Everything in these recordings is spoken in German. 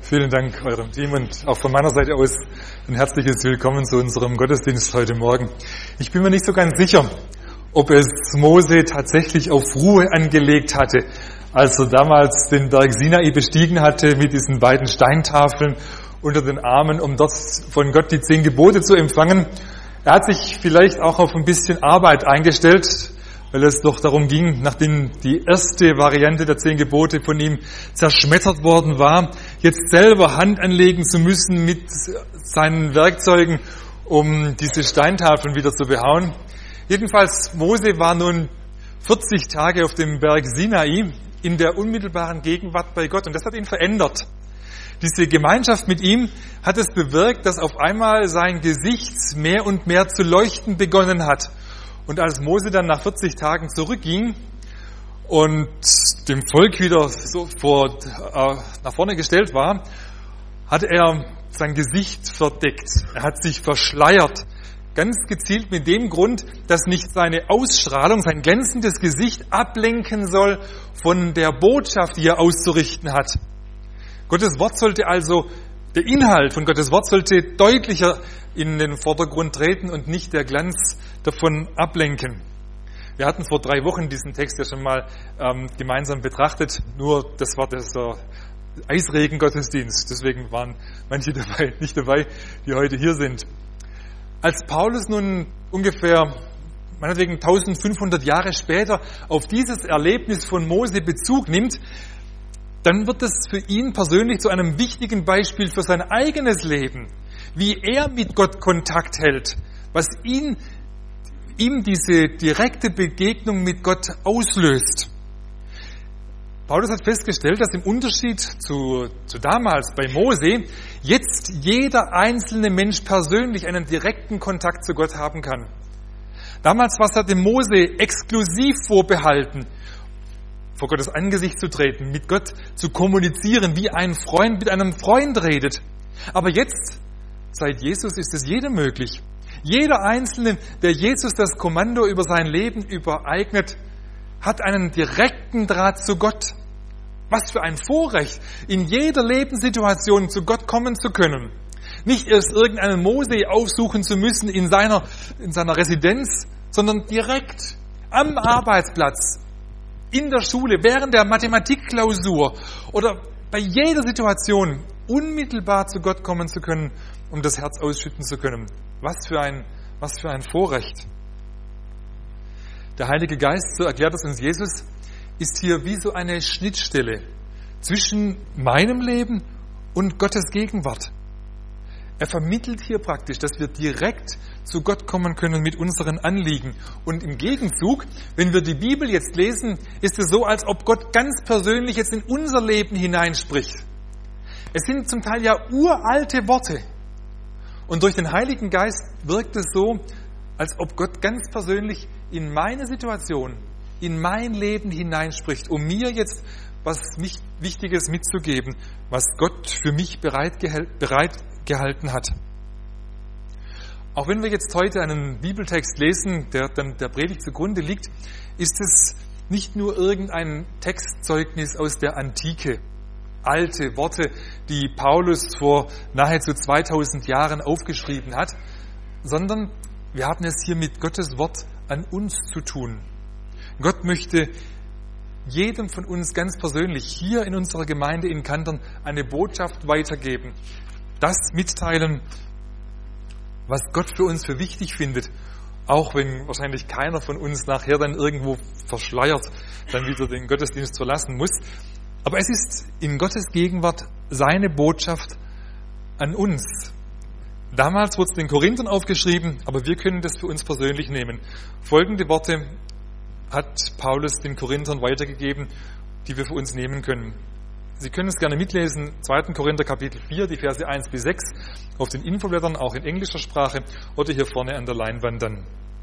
Vielen Dank eurem Team und auch von meiner Seite aus ein herzliches Willkommen zu unserem Gottesdienst heute Morgen. Ich bin mir nicht so ganz sicher, ob es Mose tatsächlich auf Ruhe angelegt hatte, als er damals den Berg Sinai bestiegen hatte mit diesen beiden Steintafeln unter den Armen, um dort von Gott die 10 Gebote zu empfangen. Er hat sich vielleicht auch auf ein bisschen Arbeit eingestellt, weil es doch darum ging, nachdem die erste Variante der 10 Gebote von ihm zerschmettert worden war, jetzt selber Hand anlegen zu müssen mit seinen Werkzeugen, um diese Steintafeln wieder zu behauen. Jedenfalls, Mose war nun 40 Tage auf dem Berg Sinai in der unmittelbaren Gegenwart bei Gott und das hat ihn verändert. Diese Gemeinschaft mit ihm hat es bewirkt, dass auf einmal sein Gesicht mehr und mehr zu leuchten begonnen hat. Und als Mose dann nach 40 Tagen zurückging und dem Volk wieder so nach vorne gestellt war, hat er sein Gesicht verdeckt. Er hat sich verschleiert. Ganz gezielt mit dem Grund, dass nicht seine Ausstrahlung, sein glänzendes Gesicht ablenken soll von der Botschaft, die er auszurichten hat. Gottes Wort sollte also, der Inhalt von Gottes Wort sollte deutlicher in den Vordergrund treten und nicht der Glanz davon ablenken. Wir hatten vor 3 Wochen diesen Text ja schon mal gemeinsam betrachtet, nur das war der Eisregen-Gottesdienst, deswegen waren manche nicht dabei, die heute hier sind. Als Paulus nun ungefähr, meinetwegen 1500 Jahre später, auf dieses Erlebnis von Mose Bezug nimmt, dann wird es für ihn persönlich zu einem wichtigen Beispiel für sein eigenes Leben, wie er mit Gott Kontakt hält, was ihm diese direkte Begegnung mit Gott auslöst. Paulus hat festgestellt, dass im Unterschied zu damals bei Mose jetzt jeder einzelne Mensch persönlich einen direkten Kontakt zu Gott haben kann. Damals war es dem Mose exklusiv vorbehalten, vor Gottes Angesicht zu treten, mit Gott zu kommunizieren, wie ein Freund mit einem Freund redet. Aber jetzt, seit Jesus, ist es jedem möglich. Jeder Einzelne, der Jesus das Kommando über sein Leben übereignet, hat einen direkten Draht zu Gott. Was für ein Vorrecht, in jeder Lebenssituation zu Gott kommen zu können. Nicht erst irgendeinen Mose aufsuchen zu müssen in seiner Residenz, sondern direkt am Arbeitsplatz, in der Schule, während der Mathematikklausur oder bei jeder Situation unmittelbar zu Gott kommen zu können, um das Herz ausschütten zu können. Was für ein Vorrecht. Der Heilige Geist, so erklärt es uns Jesus, ist hier wie so eine Schnittstelle zwischen meinem Leben und Gottes Gegenwart. Er vermittelt hier praktisch, dass wir direkt zu Gott kommen können mit unseren Anliegen. Und im Gegenzug, wenn wir die Bibel jetzt lesen, ist es so, als ob Gott ganz persönlich jetzt in unser Leben hineinspricht. Es sind zum Teil ja uralte Worte. Und durch den Heiligen Geist wirkt es so, als ob Gott ganz persönlich in meine Situation, in mein Leben hineinspricht, um mir jetzt was Wichtiges mitzugeben, was Gott für mich bereit gehalten hat. Auch wenn wir jetzt heute einen Bibeltext lesen, der dann der Predigt zugrunde liegt, ist es nicht nur irgendein Textzeugnis aus der Antike, alte Worte, die Paulus vor nahezu 2000 Jahren aufgeschrieben hat, sondern wir haben es hier mit Gottes Wort an uns zu tun. Gott möchte jedem von uns ganz persönlich hier in unserer Gemeinde in Kantern eine Botschaft weitergeben, das mitteilen, was Gott für uns für wichtig findet, auch wenn wahrscheinlich keiner von uns nachher dann irgendwo verschleiert dann wieder den Gottesdienst verlassen muss. Aber es ist in Gottes Gegenwart seine Botschaft an uns. Damals wurde es den Korinthern aufgeschrieben, aber wir können das für uns persönlich nehmen. Folgende Worte hat Paulus den Korinthern weitergegeben, die wir für uns nehmen können. Sie können es gerne mitlesen, 2. Korinther Kapitel 4, die Verse 1 bis 6, auf den Infoblättern, auch in englischer Sprache oder hier vorne an der Leinwand dann.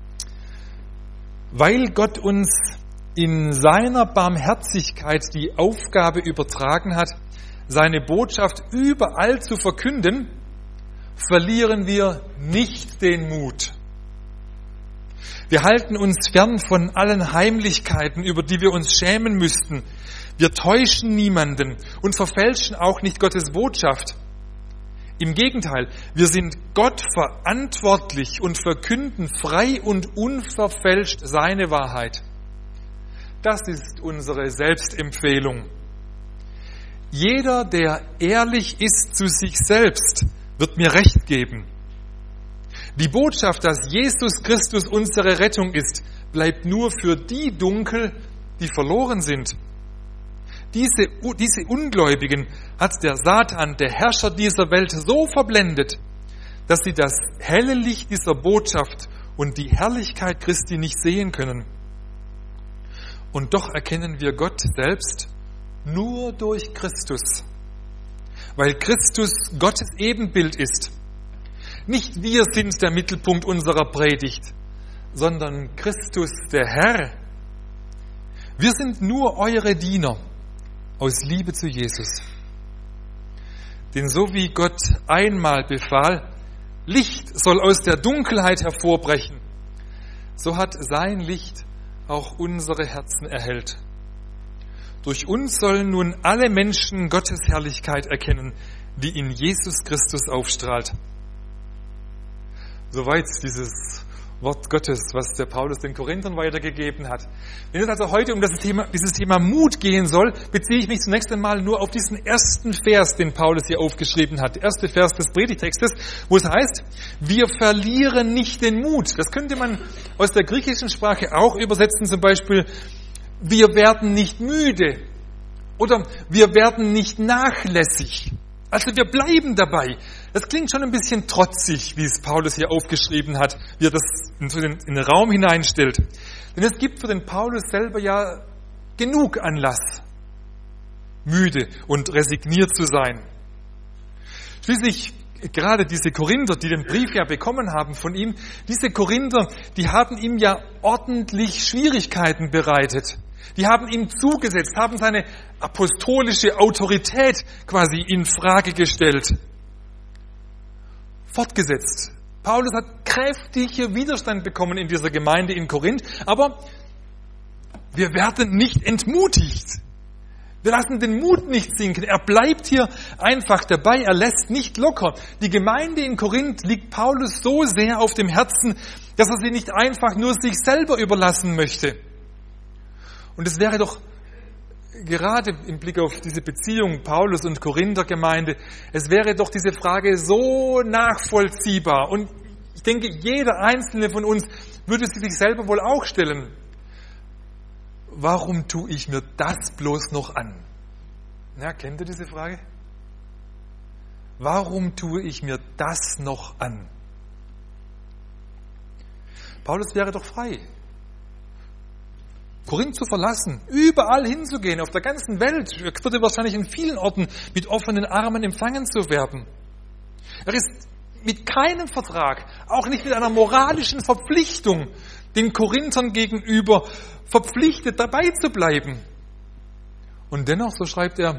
Weil Gott uns in seiner Barmherzigkeit die Aufgabe übertragen hat, seine Botschaft überall zu verkünden, verlieren wir nicht den Mut. Wir halten uns fern von allen Heimlichkeiten, über die wir uns schämen müssten. Wir täuschen niemanden und verfälschen auch nicht Gottes Botschaft. Im Gegenteil, wir sind Gott verantwortlich und verkünden frei und unverfälscht seine Wahrheit. Das ist unsere Selbstempfehlung. Jeder, der ehrlich ist zu sich selbst, wird mir Recht geben. Die Botschaft, dass Jesus Christus unsere Rettung ist, bleibt nur für die dunkel, die verloren sind. Diese Ungläubigen hat der Satan, der Herrscher dieser Welt, so verblendet, dass sie das helle Licht dieser Botschaft und die Herrlichkeit Christi nicht sehen können. Und doch erkennen wir Gott selbst nur durch Christus, weil Christus Gottes Ebenbild ist. Nicht wir sind der Mittelpunkt unserer Predigt, sondern Christus der Herr. Wir sind nur eure Diener aus Liebe zu Jesus. Denn so wie Gott einmal befahl, Licht soll aus der Dunkelheit hervorbrechen, so hat sein Licht auch unsere Herzen erhellt. Durch uns sollen nun alle Menschen Gottes Herrlichkeit erkennen, die in Jesus Christus aufstrahlt. Soweit dieses Wort Gottes, was der Paulus den Korinthern weitergegeben hat. Wenn es also heute um dieses Thema Mut gehen soll, beziehe ich mich zunächst einmal nur auf diesen ersten Vers, den Paulus hier aufgeschrieben hat. Der erste Vers des Predigtextes, wo es heißt, wir verlieren nicht den Mut. Das könnte man aus der griechischen Sprache auch übersetzen, zum Beispiel, wir werden nicht müde oder wir werden nicht nachlässig. Also wir bleiben dabei. Das klingt schon ein bisschen trotzig, wie es Paulus hier aufgeschrieben hat, wie er das in den Raum hineinstellt. Denn es gibt für den Paulus selber ja genug Anlass, müde und resigniert zu sein. Schließlich gerade diese Korinther, die den Brief ja bekommen haben von ihm, diese Korinther, die haben ihm ja ordentlich Schwierigkeiten bereitet. Die haben ihm zugesetzt, haben seine apostolische Autorität quasi in Frage gestellt. Fortgesetzt. Paulus hat kräftige Widerstand bekommen in dieser Gemeinde in Korinth, aber wir werden nicht entmutigt. Wir lassen den Mut nicht sinken. Er bleibt hier einfach dabei, er lässt nicht locker. Die Gemeinde in Korinth liegt Paulus so sehr auf dem Herzen, dass er sie nicht einfach nur sich selber überlassen möchte. Und es wäre doch gerade im Blick auf diese Beziehung Paulus und Korinther Gemeinde, es wäre doch diese Frage so nachvollziehbar. Und ich denke, jeder Einzelne von uns würde sie sich selber wohl auch stellen. Warum tue ich mir das bloß noch an? Na, kennt ihr diese Frage? Warum tue ich mir das noch an? Paulus wäre doch frei, Korinth zu verlassen, überall hinzugehen, auf der ganzen Welt. Er würde wahrscheinlich in vielen Orten mit offenen Armen empfangen zu werden. Er ist mit keinem Vertrag, auch nicht mit einer moralischen Verpflichtung, den Korinthern gegenüber verpflichtet, dabei zu bleiben. Und dennoch, so schreibt er,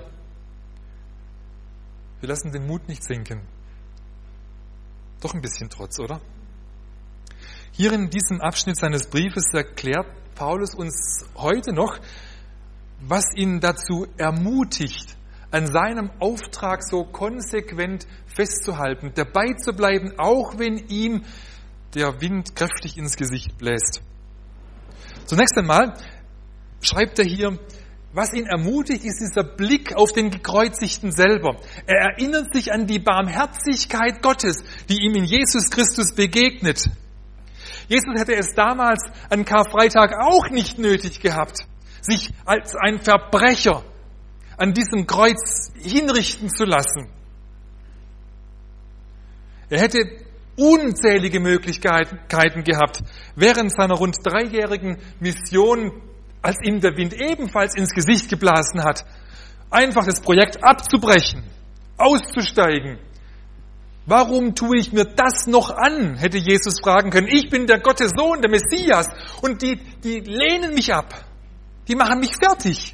wir lassen den Mut nicht sinken. Doch ein bisschen Trotz, oder? Hier in diesem Abschnitt seines Briefes erklärt Paulus uns heute noch, was ihn dazu ermutigt, an seinem Auftrag so konsequent festzuhalten, dabei zu bleiben, auch wenn ihm der Wind kräftig ins Gesicht bläst. Zunächst einmal schreibt er hier, was ihn ermutigt, ist dieser Blick auf den Gekreuzigten selber. Er erinnert sich an die Barmherzigkeit Gottes, die ihm in Jesus Christus begegnet. Jesus hätte es damals an Karfreitag auch nicht nötig gehabt, sich als ein Verbrecher an diesem Kreuz hinrichten zu lassen. Er hätte unzählige Möglichkeiten gehabt, während seiner rund 3-jährigen Mission, als ihm der Wind ebenfalls ins Gesicht geblasen hat, einfach das Projekt abzubrechen, auszusteigen. Warum tue ich mir das noch an, hätte Jesus fragen können. Ich bin der Gottes Sohn, der Messias, und die lehnen mich ab. Die machen mich fertig.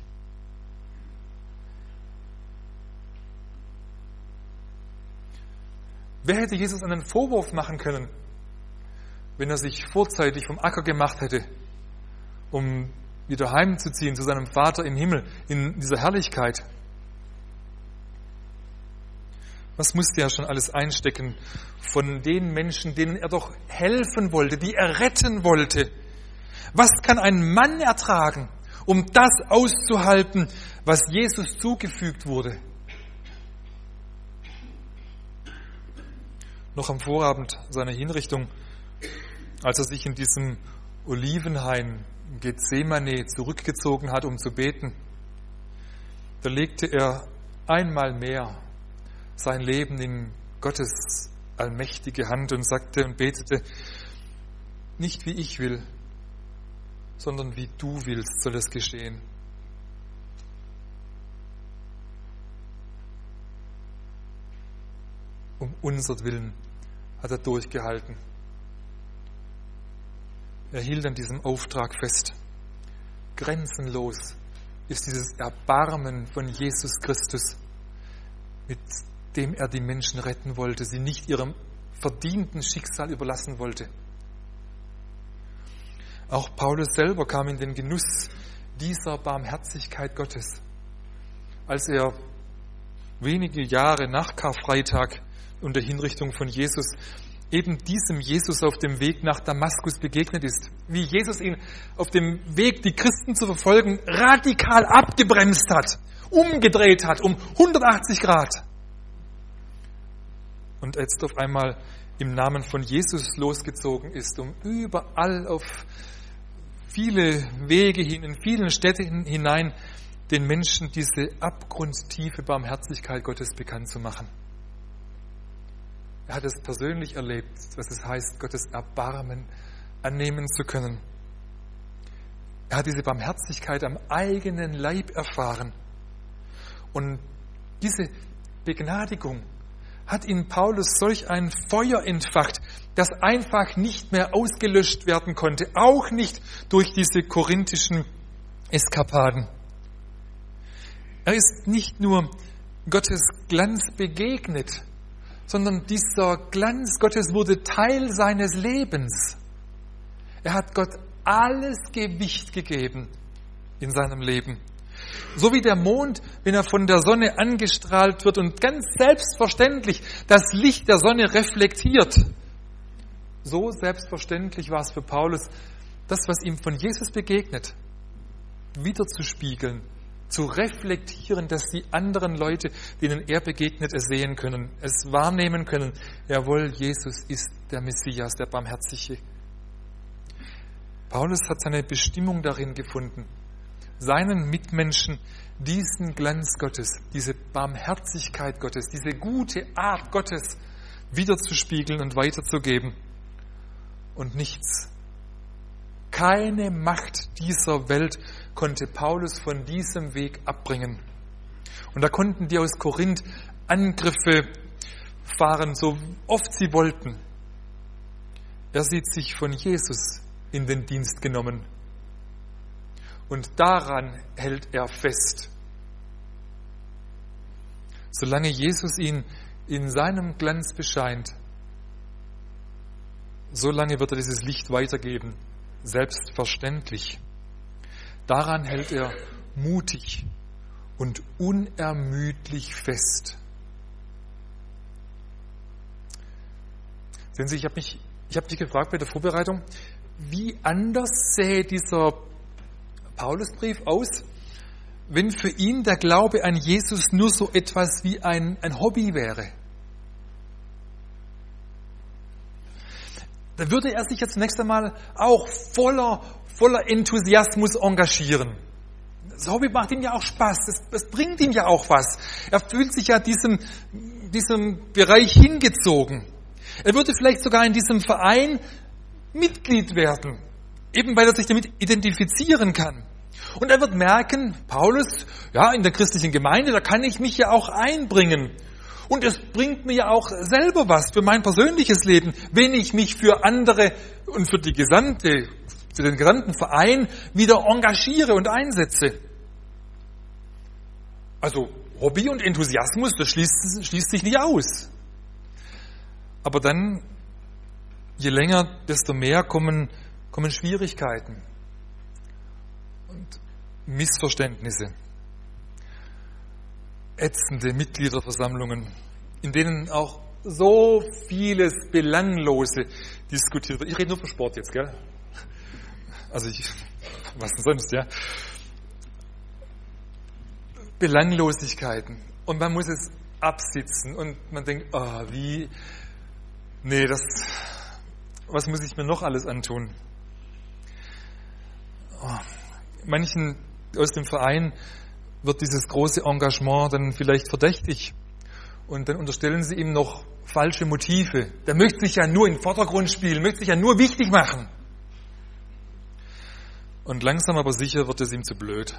Wer hätte Jesus einen Vorwurf machen können? wenn er sich vorzeitig vom Acker gemacht hätte, um wieder heimzuziehen zu seinem Vater im Himmel, in dieser Herrlichkeit. Was musste er schon alles einstecken von den Menschen, denen er doch helfen wollte, die er retten wollte? Was kann ein Mann ertragen, um das auszuhalten, was Jesus zugefügt wurde? Noch am Vorabend seiner Hinrichtung, als er sich in diesem Olivenhain Gethsemane zurückgezogen hat, um zu beten, da legte er einmal mehr sein Leben in Gottes allmächtige Hand und sagte und betete: Nicht wie ich will, sondern wie du willst, soll es geschehen. Um unsertwillen hat er durchgehalten. Er hielt an diesem Auftrag fest. Grenzenlos ist dieses Erbarmen von Jesus Christus, mit dem er die Menschen retten wollte, sie nicht ihrem verdienten Schicksal überlassen wollte. Auch Paulus selber kam in den Genuss dieser Barmherzigkeit Gottes, als er wenige Jahre nach Karfreitag und der Hinrichtung von Jesus eben diesem Jesus auf dem Weg nach Damaskus begegnet ist. Wie Jesus ihn auf dem Weg, die Christen zu verfolgen, radikal abgebremst hat, umgedreht hat um 180 Grad. Und jetzt auf einmal im Namen von Jesus losgezogen ist, um überall auf viele Wege hin, in vielen Städten hinein, den Menschen diese abgrundtiefe Barmherzigkeit Gottes bekannt zu machen. Er hat es persönlich erlebt, was es heißt, Gottes Erbarmen annehmen zu können. Er hat diese Barmherzigkeit am eigenen Leib erfahren. Und diese Begnadigung hat in Paulus solch ein Feuer entfacht, das einfach nicht mehr ausgelöscht werden konnte, auch nicht durch diese korinthischen Eskapaden. Er ist nicht nur Gottes Glanz begegnet, sondern dieser Glanz Gottes wurde Teil seines Lebens. Er hat Gott alles Gewicht gegeben in seinem Leben. So wie der Mond, wenn er von der Sonne angestrahlt wird und ganz selbstverständlich das Licht der Sonne reflektiert. So selbstverständlich war es für Paulus, das, was ihm von Jesus begegnet, wiederzuspiegeln, zu reflektieren, dass die anderen Leute, denen er begegnet, es sehen können, es wahrnehmen können. Jawohl, Jesus ist der Messias, der Barmherzige. Paulus hat seine Bestimmung darin gefunden, seinen Mitmenschen diesen Glanz Gottes, diese Barmherzigkeit Gottes, diese gute Art Gottes wiederzuspiegeln und weiterzugeben. Und nichts, keine Macht dieser Welt konnte Paulus von diesem Weg abbringen. Und da konnten die aus Korinth Angriffe fahren, so oft sie wollten. Er sieht sich von Jesus in den Dienst genommen. Und daran hält er fest. Solange Jesus ihn in seinem Glanz bescheint, solange wird er dieses Licht weitergeben, selbstverständlich. Daran hält er mutig und unermüdlich fest. Sehen Sie, ich habe mich gefragt bei der Vorbereitung, wie anders sähe dieser Paulusbrief aus, wenn für ihn der Glaube an Jesus nur so etwas wie ein Hobby wäre. Da würde er sich jetzt zunächst einmal auch voller Enthusiasmus engagieren. Das Hobby macht ihm ja auch Spaß, das bringt ihm ja auch was. Er fühlt sich ja diesem Bereich hingezogen. Er würde vielleicht sogar in diesem Verein Mitglied werden, eben weil er sich damit identifizieren kann. Und er wird merken, Paulus, ja, in der christlichen Gemeinde, da kann ich mich ja auch einbringen. Und es bringt mir ja auch selber was für mein persönliches Leben, wenn ich mich für andere und für den gesamten Verein wieder engagiere und einsetze. Also Hobby und Enthusiasmus, das schließt sich nicht aus. Aber dann je länger, desto mehr kommen Schwierigkeiten und Missverständnisse. Ätzende Mitgliederversammlungen, in denen auch so vieles Belanglose diskutiert wird. Ich rede nur von Sport jetzt, gell? Also was denn sonst, ja? Belanglosigkeiten. Und man muss es absitzen und man denkt, was muss ich mir noch alles antun? Manchen aus dem Verein wird dieses große Engagement dann vielleicht verdächtig und dann unterstellen sie ihm noch falsche Motive. Der möchte sich ja nur in den Vordergrund spielen, möchte sich ja nur wichtig machen. Und langsam aber sicher wird es ihm zu blöd.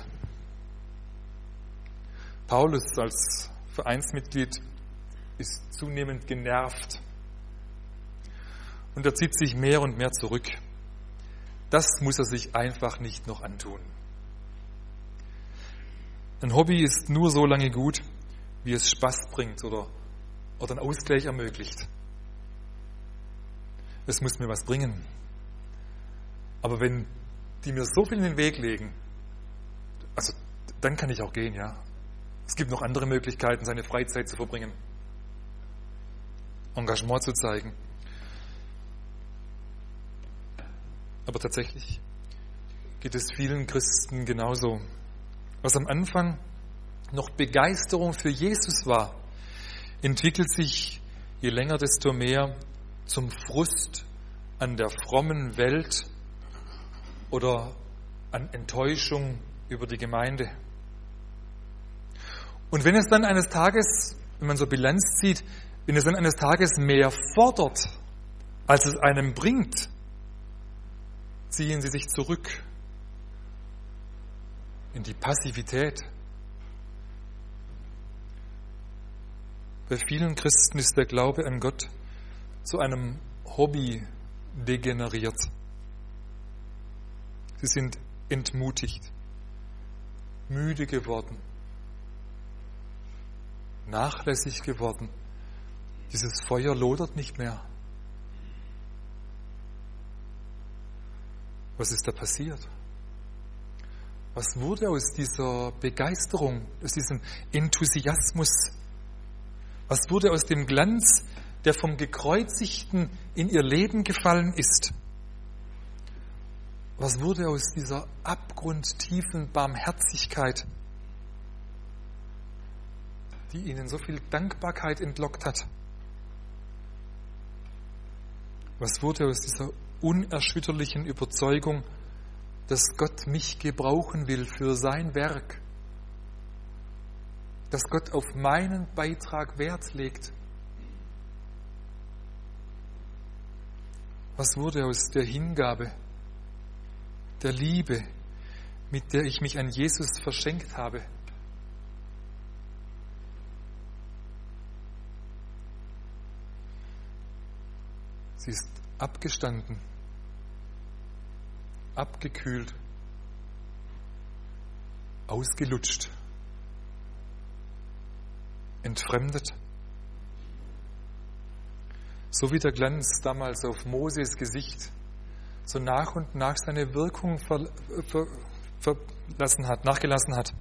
Paulus als Vereinsmitglied ist zunehmend genervt und er zieht sich mehr und mehr zurück. Das muss er sich einfach nicht noch antun. Ein Hobby ist nur so lange gut, wie es Spaß bringt oder einen Ausgleich ermöglicht. Es muss mir was bringen. Aber wenn die mir so viel in den Weg legen, also dann kann ich auch gehen, ja. Es gibt noch andere Möglichkeiten, seine Freizeit zu verbringen, Engagement zu zeigen. Aber tatsächlich geht es vielen Christen genauso. Was am Anfang noch Begeisterung für Jesus war, entwickelt sich je länger, desto mehr zum Frust an der frommen Welt oder an Enttäuschung über die Gemeinde. Und wenn es dann eines Tages, wenn man so Bilanz zieht, wenn es dann eines Tages mehr fordert, als es einem bringt, ziehen sie sich zurück in die Passivität. Bei vielen Christen ist der Glaube an Gott zu einem Hobby degeneriert. Sie sind entmutigt, müde geworden, nachlässig geworden. Dieses Feuer lodert nicht mehr. Was ist da passiert? Was wurde aus dieser Begeisterung, aus diesem Enthusiasmus? Was wurde aus dem Glanz, der vom Gekreuzigten in ihr Leben gefallen ist? Was wurde aus dieser abgrundtiefen Barmherzigkeit, die ihnen so viel Dankbarkeit entlockt hat? Was wurde aus dieser unerschütterlichen Überzeugung, dass Gott mich gebrauchen will für sein Werk, dass Gott auf meinen Beitrag Wert legt? Was wurde aus der Hingabe, der Liebe, mit der ich mich an Jesus verschenkt habe? Sie ist abgestanden, abgekühlt, ausgelutscht, entfremdet. So wie der Glanz damals auf Moses Gesicht so nach und nach seine Wirkung nachgelassen hat.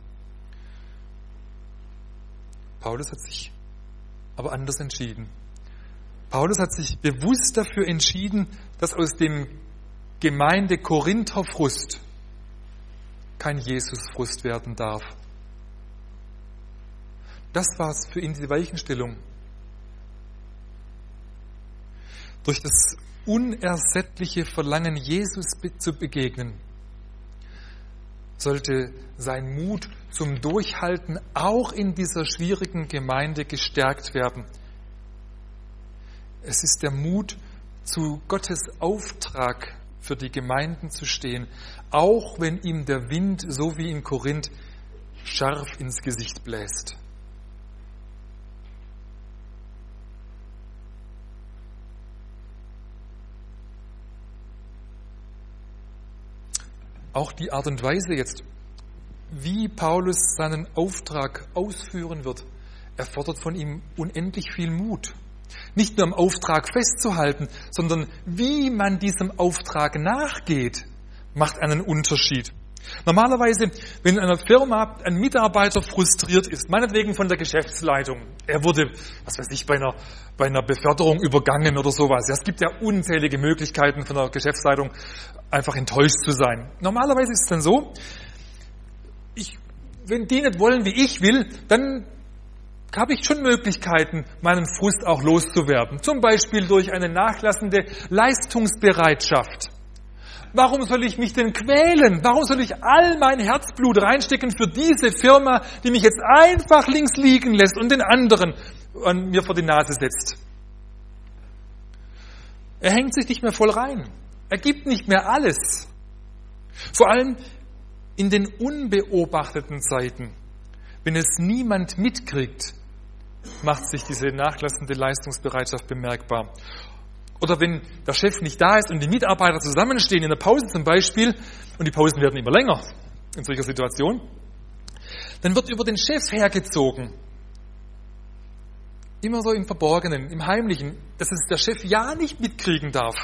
Paulus hat sich aber anders entschieden. Paulus hat sich bewusst dafür entschieden, dass aus dem Gemeinde-Korinther-Frust kein Jesus-Frust werden darf. Das war für ihn die Weichenstellung. Durch das unersättliche Verlangen, Jesus zu begegnen, sollte sein Mut zum Durchhalten auch in dieser schwierigen Gemeinde gestärkt werden. Es ist der Mut, zu Gottes Auftrag für die Gemeinden zu stehen, auch wenn ihm der Wind, so wie in Korinth, scharf ins Gesicht bläst. Auch die Art und Weise jetzt, wie Paulus seinen Auftrag ausführen wird, erfordert von ihm unendlich viel Mut. Nicht nur am Auftrag festzuhalten, sondern wie man diesem Auftrag nachgeht, macht einen Unterschied. Normalerweise, wenn in einer Firma ein Mitarbeiter frustriert ist, meinetwegen von der Geschäftsleitung, er wurde, was weiß ich, bei einer Beförderung übergangen oder sowas. Ja, es gibt ja unzählige Möglichkeiten von der Geschäftsleitung, einfach enttäuscht zu sein. Normalerweise ist es dann so, wenn die nicht wollen, wie ich will, dann habe ich schon Möglichkeiten, meinen Frust auch loszuwerden. Zum Beispiel durch eine nachlassende Leistungsbereitschaft. Warum soll ich mich denn quälen? Warum soll ich all mein Herzblut reinstecken für diese Firma, die mich jetzt einfach links liegen lässt und den anderen an mir vor die Nase setzt? Er hängt sich nicht mehr voll rein. Er gibt nicht mehr alles. Vor allem in den unbeobachteten Zeiten, wenn es niemand mitkriegt, macht sich diese nachlassende Leistungsbereitschaft bemerkbar. Oder wenn der Chef nicht da ist und die Mitarbeiter zusammenstehen in der Pause zum Beispiel, und die Pausen werden immer länger in solcher Situation, dann wird über den Chef hergezogen. Immer so im Verborgenen, im Heimlichen, dass es der Chef ja nicht mitkriegen darf.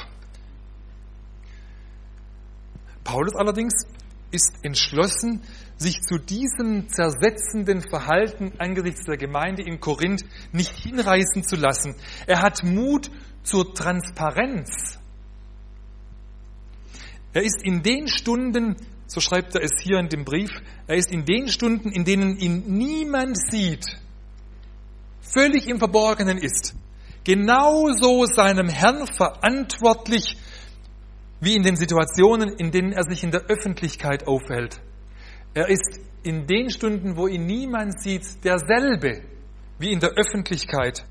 Paulus allerdings ist entschlossen, sich zu diesem zersetzenden Verhalten angesichts der Gemeinde in Korinth nicht hinreißen zu lassen. Er hat Mut zur Transparenz. Er ist in den Stunden, so schreibt er es hier in dem Brief, er ist in den Stunden, in denen ihn niemand sieht, völlig im Verborgenen ist, genauso seinem Herrn verantwortlich, wie in den Situationen, in denen er sich in der Öffentlichkeit aufhält. Er ist in den Stunden, wo ihn niemand sieht, derselbe wie in der Öffentlichkeit.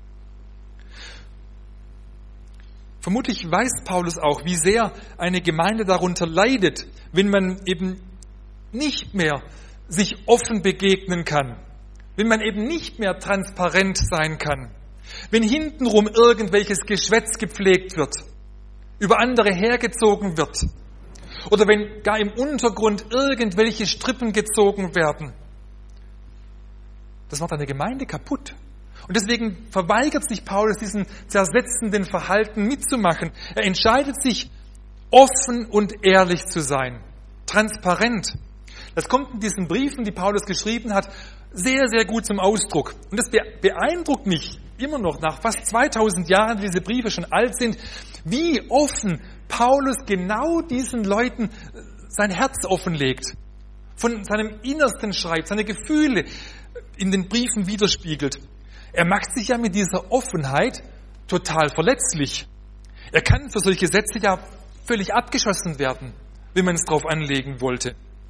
Vermutlich weiß Paulus auch, wie sehr eine Gemeinde darunter leidet, wenn man eben nicht mehr sich offen begegnen kann, wenn man eben nicht mehr transparent sein kann, wenn hintenrum irgendwelches Geschwätz gepflegt wird, über andere hergezogen wird oder wenn gar im Untergrund irgendwelche Strippen gezogen werden. Das macht eine Gemeinde kaputt. Und deswegen verweigert sich Paulus, diesen zersetzenden Verhalten mitzumachen. Er entscheidet sich, offen und ehrlich zu sein, transparent. Das kommt in diesen Briefen, die Paulus geschrieben hat, sehr, sehr gut zum Ausdruck. Und das beeindruckt mich immer noch, nach fast 2000 Jahren, die diese Briefe schon alt sind, wie offen Paulus genau diesen Leuten sein Herz offenlegt, von seinem Innersten schreibt, seine Gefühle in den Briefen widerspiegelt. Er macht sich ja mit dieser Offenheit total verletzlich. Er kann für solche Sätze ja völlig abgeschossen werden, wenn man es drauf anlegen wollte.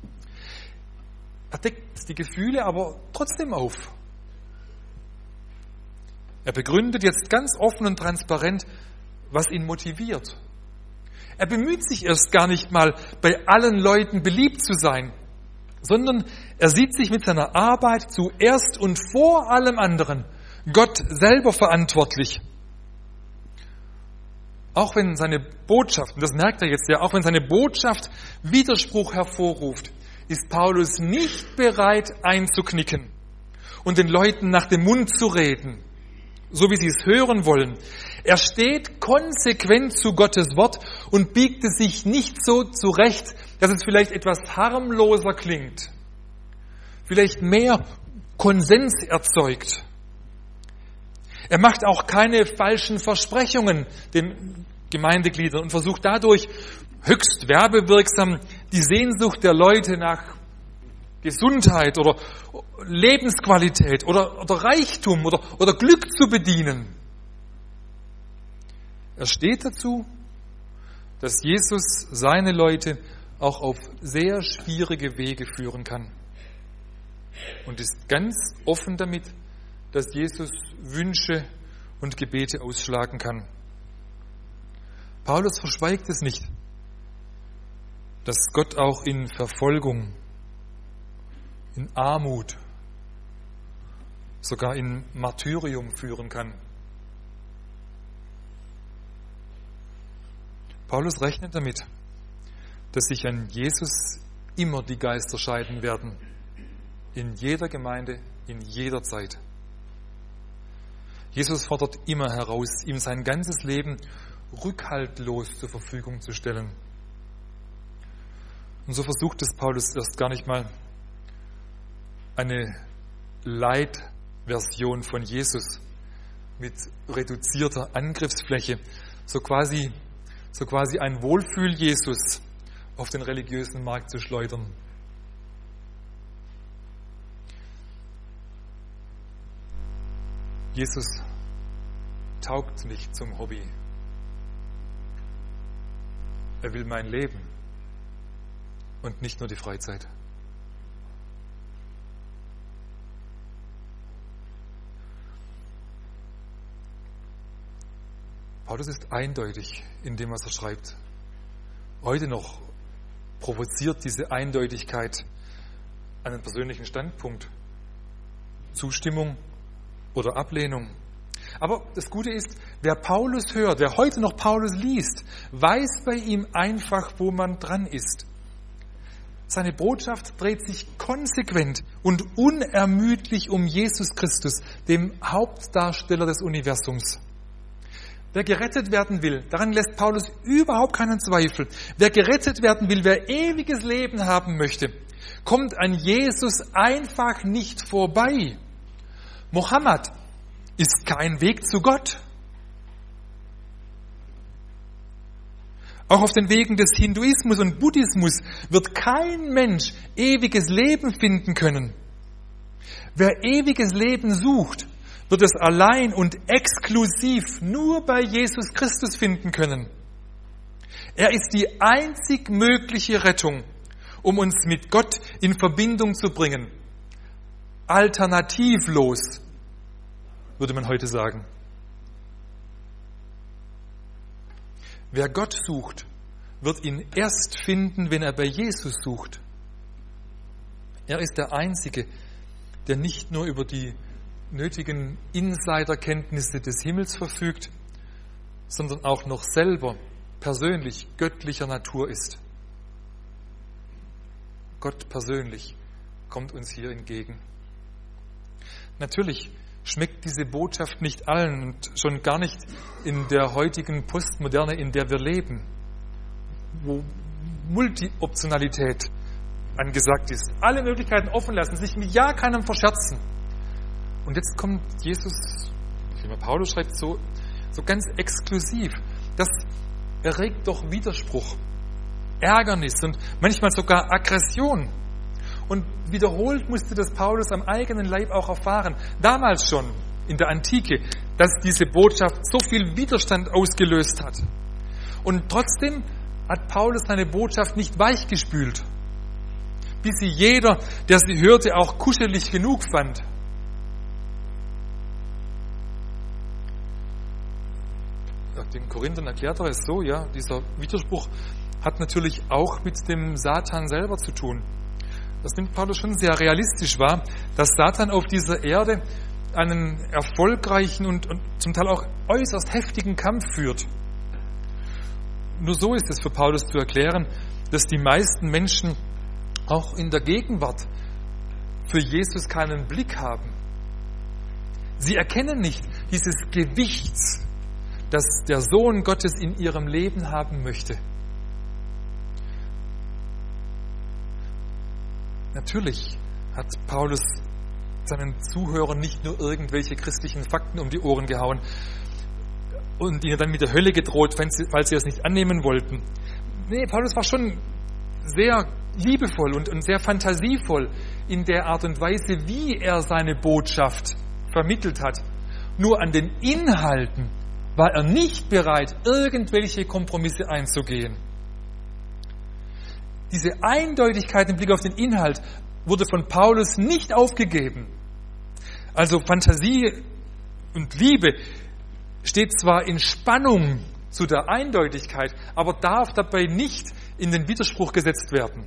Er deckt die Gefühle aber trotzdem auf. Er begründet jetzt ganz offen und transparent, was ihn motiviert. Er bemüht sich erst gar nicht mal, bei allen Leuten beliebt zu sein, sondern er sieht sich mit seiner Arbeit zuerst und vor allem anderen Gott selber verantwortlich. Auch wenn seine Botschaft, und das merkt er jetzt ja, auch wenn seine Botschaft Widerspruch hervorruft, ist Paulus nicht bereit einzuknicken und den Leuten nach dem Mund zu reden, so wie sie es hören wollen. Er steht konsequent zu Gottes Wort und biegt es sich nicht so zurecht, dass es vielleicht etwas harmloser klingt, vielleicht mehr Konsens erzeugt. Er macht auch keine falschen Versprechungen den Gemeindegliedern und versucht dadurch höchst werbewirksam die Sehnsucht der Leute nach Gesundheit oder Lebensqualität oder Reichtum oder Glück zu bedienen. Er steht dazu, dass Jesus seine Leute auch auf sehr schwierige Wege führen kann und ist ganz offen damit, dass Jesus Wünsche und Gebete ausschlagen kann. Paulus verschweigt es nicht, dass Gott auch in Verfolgung, in Armut, sogar in Martyrium führen kann. Paulus rechnet damit, dass sich an Jesus immer die Geister scheiden werden, in jeder Gemeinde, in jeder Zeit. Jesus fordert immer heraus, ihm sein ganzes Leben rückhaltlos zur Verfügung zu stellen. Und so versucht es Paulus erst gar nicht mal, eine Light-Version von Jesus mit reduzierter Angriffsfläche, so quasi ein Wohlfühl-Jesus auf den religiösen Markt zu schleudern. Jesus taugt nicht zum Hobby. Er will mein Leben und nicht nur die Freizeit. Paulus ist eindeutig in dem, was er schreibt. Heute noch provoziert diese Eindeutigkeit einen persönlichen Standpunkt, Zustimmung oder Ablehnung. Aber das Gute ist, wer Paulus hört, wer heute noch Paulus liest, weiß bei ihm einfach, wo man dran ist. Seine Botschaft dreht sich konsequent und unermüdlich um Jesus Christus, dem Hauptdarsteller des Universums. Wer gerettet werden will, daran lässt Paulus überhaupt keinen Zweifel. Wer gerettet werden will, wer ewiges Leben haben möchte, kommt an Jesus einfach nicht vorbei. Mohammed ist kein Weg zu Gott. Auch auf den Wegen des Hinduismus und Buddhismus wird kein Mensch ewiges Leben finden können. Wer ewiges Leben sucht, wird es allein und exklusiv nur bei Jesus Christus finden können. Er ist die einzig mögliche Rettung, um uns mit Gott in Verbindung zu bringen. Alternativlos, würde man heute sagen. Wer Gott sucht, wird ihn erst finden, wenn er bei Jesus sucht. Er ist der Einzige, der nicht nur über die nötigen Insiderkenntnisse des Himmels verfügt, sondern auch noch selber persönlich göttlicher Natur ist. Gott persönlich kommt uns hier entgegen. Natürlich schmeckt diese Botschaft nicht allen und schon gar nicht in der heutigen Postmoderne, in der wir leben, wo Multi-Optionalität angesagt ist. Alle Möglichkeiten offen lassen, sich mit ja keinem verscherzen. Und jetzt kommt Jesus, wie Paulus schreibt, so ganz exklusiv. Das erregt doch Widerspruch, Ärgernis und manchmal sogar Aggression. Und wiederholt musste das Paulus am eigenen Leib auch erfahren, damals schon in der Antike, dass diese Botschaft so viel Widerstand ausgelöst hat. Und trotzdem hat Paulus seine Botschaft nicht weichgespült, bis sie jeder, der sie hörte, auch kuschelig genug fand. Den Korinthern erklärt er es so, ja, dieser Widerspruch hat natürlich auch mit dem Satan selber zu tun. Das nimmt Paulus schon sehr realistisch wahr, dass Satan auf dieser Erde einen erfolgreichen und zum Teil auch äußerst heftigen Kampf führt. Nur so ist es für Paulus zu erklären, dass die meisten Menschen auch in der Gegenwart für Jesus keinen Blick haben. Sie erkennen nicht dieses Gewichts, das der Sohn Gottes in ihrem Leben haben möchte. Natürlich hat Paulus seinen Zuhörern nicht nur irgendwelche christlichen Fakten um die Ohren gehauen und ihnen dann mit der Hölle gedroht, falls sie es nicht annehmen wollten. Nee, Paulus war schon sehr liebevoll und sehr fantasievoll in der Art und Weise, wie er seine Botschaft vermittelt hat. Nur an den Inhalten war er nicht bereit, irgendwelche Kompromisse einzugehen. Diese Eindeutigkeit im Blick auf den Inhalt wurde von Paulus nicht aufgegeben. Also Fantasie und Liebe steht zwar in Spannung zu der Eindeutigkeit, aber darf dabei nicht in den Widerspruch gesetzt werden.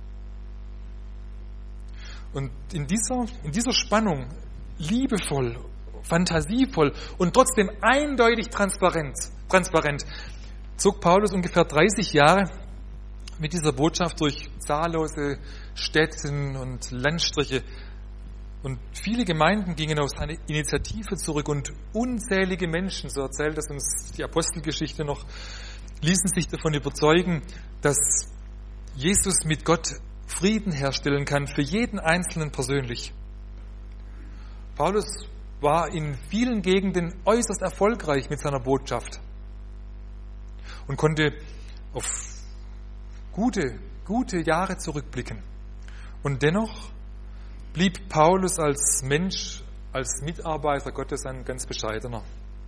Und in dieser Spannung, liebevoll, fantasievoll und trotzdem eindeutig transparent, zog Paulus ungefähr 30 Jahre mit dieser Botschaft durch zahllose Städten und Landstriche Und viele Gemeinden gingen auf seine Initiative zurück und unzählige Menschen, so erzählt es uns die Apostelgeschichte noch, ließen sich davon überzeugen, dass Jesus mit Gott Frieden herstellen kann, für jeden Einzelnen persönlich. Paulus war in vielen Gegenden äußerst erfolgreich mit seiner Botschaft und konnte auf gute Jahre zurückblicken. Und dennoch blieb Paulus als Mensch, als Mitarbeiter Gottes ein ganz bescheidener.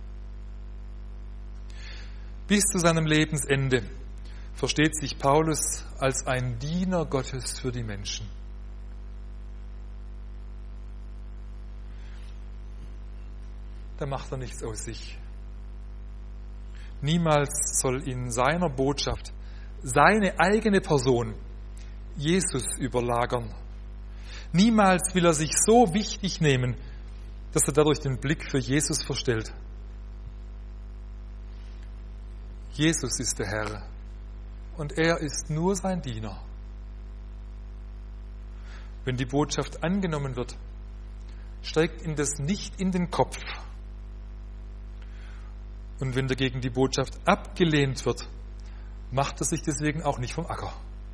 Bis zu seinem Lebensende versteht sich Paulus als ein Diener Gottes für die Menschen. Da macht er nichts aus sich. Niemals soll in seiner Botschaft seine eigene Person Jesus überlagern. Niemals will er sich so wichtig nehmen, dass er dadurch den Blick für Jesus verstellt. Jesus ist der Herr und er ist nur sein Diener. Wenn die Botschaft angenommen wird, steigt ihm das nicht in den Kopf. Und wenn dagegen die Botschaft abgelehnt wird, macht er sich deswegen auch nicht vom Acker.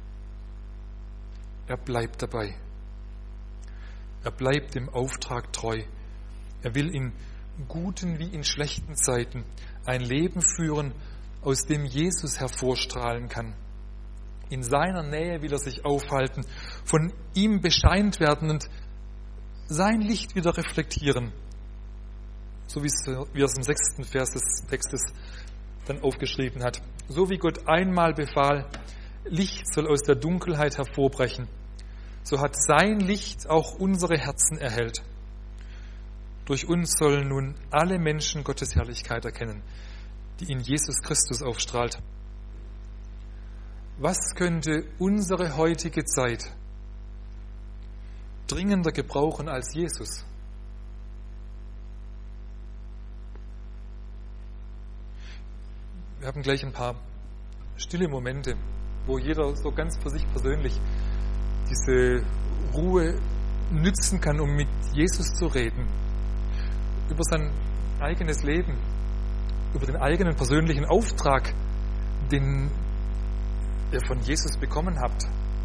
Er bleibt dabei. Er bleibt dem Auftrag treu. Er will in guten wie in schlechten Zeiten ein Leben führen, aus dem Jesus hervorstrahlen kann. In seiner Nähe will er sich aufhalten, von ihm bescheint werden und sein Licht wieder reflektieren. So wie er es im 6. Vers des Textes dann aufgeschrieben hat. So wie Gott einmal befahl, Licht soll aus der Dunkelheit hervorbrechen, so hat sein Licht auch unsere Herzen erhellt. Durch uns sollen nun alle Menschen Gottes Herrlichkeit erkennen, die in Jesus Christus aufstrahlt. Was könnte unsere heutige Zeit dringender gebrauchen als Jesus? Wir haben gleich ein paar stille Momente, wo jeder so ganz für sich persönlich diese Ruhe nützen kann, um mit Jesus zu reden, über sein eigenes Leben, über den eigenen persönlichen Auftrag, den ihr von Jesus bekommen habt.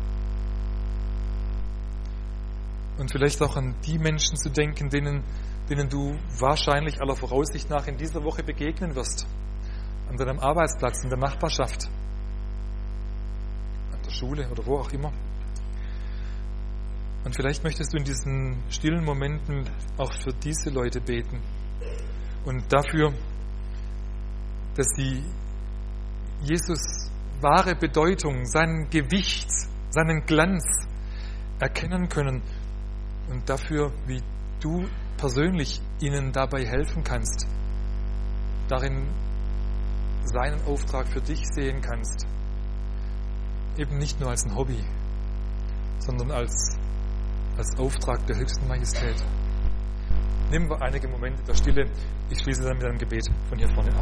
Und vielleicht auch an die Menschen zu denken, denen du wahrscheinlich aller Voraussicht nach in dieser Woche begegnen wirst. An deinem Arbeitsplatz, in der Nachbarschaft, an der Schule oder wo auch immer. Und vielleicht möchtest du in diesen stillen Momenten auch für diese Leute beten und dafür, dass sie Jesus' wahre Bedeutung, sein Gewicht, seinen Glanz erkennen können und dafür, wie du persönlich ihnen dabei helfen kannst, darin seinen Auftrag für dich sehen kannst. Eben nicht nur als ein Hobby, sondern als Auftrag der höchsten Majestät. Nehmen wir einige Momente der Stille. Ich schließe dann mit einem Gebet von hier vorne ab.